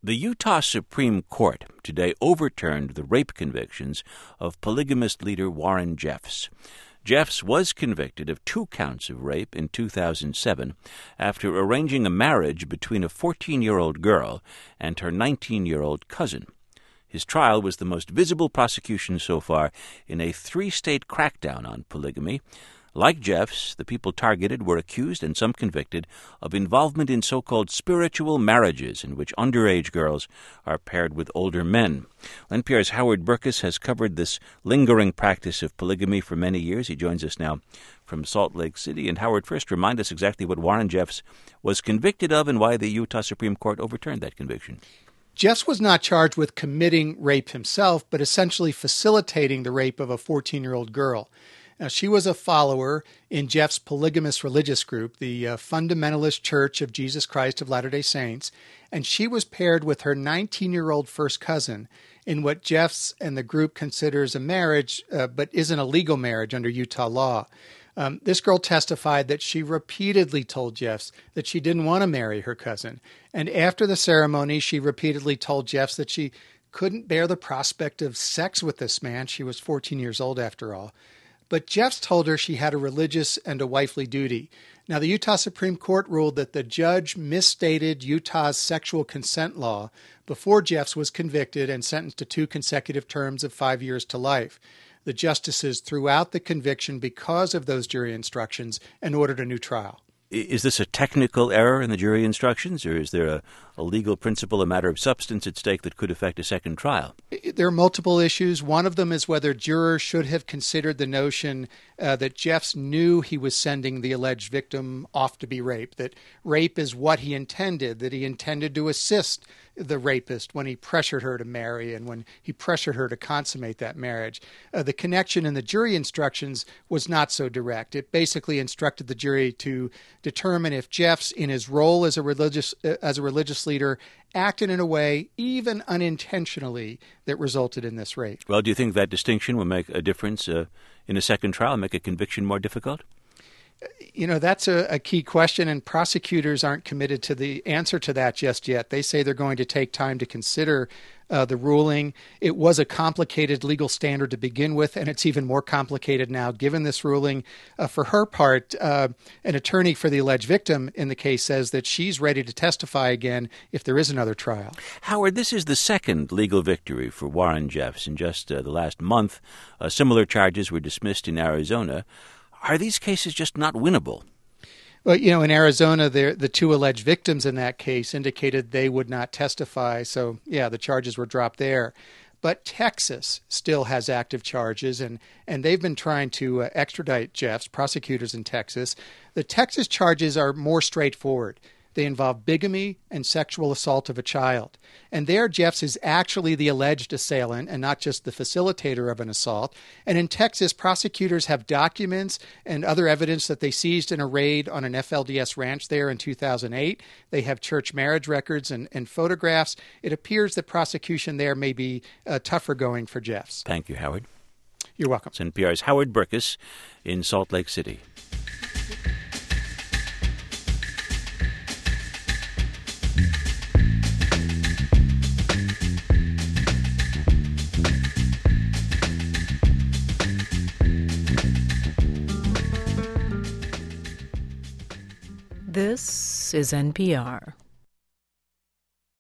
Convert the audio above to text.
The Utah Supreme Court today overturned the rape convictions of polygamist leader Warren Jeffs. Jeffs was convicted of 2 counts of rape in 2007 after arranging a marriage between a 14-year-old girl and her 19-year-old cousin. His trial was the most visible prosecution so far in a 3-state crackdown on polygamy. Like Jeffs, the people targeted were accused and some convicted of involvement in so-called spiritual marriages in which underage girls are paired with older men. NPR's Howard Burkus has covered this lingering practice of polygamy for many years. He joins us now from Salt Lake City. And Howard, first remind us exactly what Warren Jeffs was convicted of and why the Utah Supreme Court overturned that conviction. Jeffs was not charged with committing rape himself, but essentially facilitating the rape of a 14-year-old girl. Now, she was a follower in Jeffs' polygamous religious group, the Fundamentalist Church of Jesus Christ of Latter-day Saints, and she was paired with her 19-year-old first cousin in what Jeffs and the group considers a marriage, but isn't a legal marriage under Utah law. This girl testified that she repeatedly told Jeffs that she didn't want to marry her cousin, and after the ceremony, she repeatedly told Jeffs that she couldn't bear the prospect of sex with this man. She was 14 years old after all. But Jeffs told her she had a religious and a wifely duty. Now, the Utah Supreme Court ruled that the judge misstated Utah's sexual consent law before Jeffs was convicted and sentenced to 2 consecutive terms of 5 years to life. The justices threw out the conviction because of those jury instructions and ordered a new trial. Is this a technical error in the jury instructions, or is there a legal principle, a matter of substance at stake that could affect a second trial? There are multiple issues. One of them is whether jurors should have considered the notion that Jeffs knew he was sending the alleged victim off to be raped, that rape is what he intended, that he intended to assist the rapist when he pressured her to marry and when he pressured her to consummate that marriage. The connection in the jury instructions was not so direct. It basically instructed the jury to determine if Jeffs, in his role as a religious leader, acted in a way, even unintentionally, that resulted in this rape. Well, do you think that distinction will make a difference in a second trial, make a conviction more difficult? You know, that's a key question, and prosecutors aren't committed to the answer to that just yet. They say they're going to take time to consider the ruling. It was a complicated legal standard to begin with, and it's even more complicated now given this ruling. For her part, an attorney for the alleged victim in the case says that she's ready to testify again if there is another trial. Howard, this is the second legal victory for Warren Jeffs in just the last month. Similar charges were dismissed in Arizona. Are these cases just not winnable? Well, you know, in Arizona, the 2 alleged victims in that case indicated they would not testify. So, yeah, the charges were dropped there. But Texas still has active charges, and they've been trying to extradite Jeffs, prosecutors in Texas. The Texas charges are more straightforward. They involve bigamy and sexual assault of a child. And there, Jeffs is actually the alleged assailant and not just the facilitator of an assault. And in Texas, prosecutors have documents and other evidence that they seized in a raid on an FLDS ranch there in 2008. They have church marriage records and photographs. It appears that prosecution there may be tougher going for Jeffs. Thank you, Howard. You're welcome. It's NPR's Howard Burkus in Salt Lake City. This is NPR.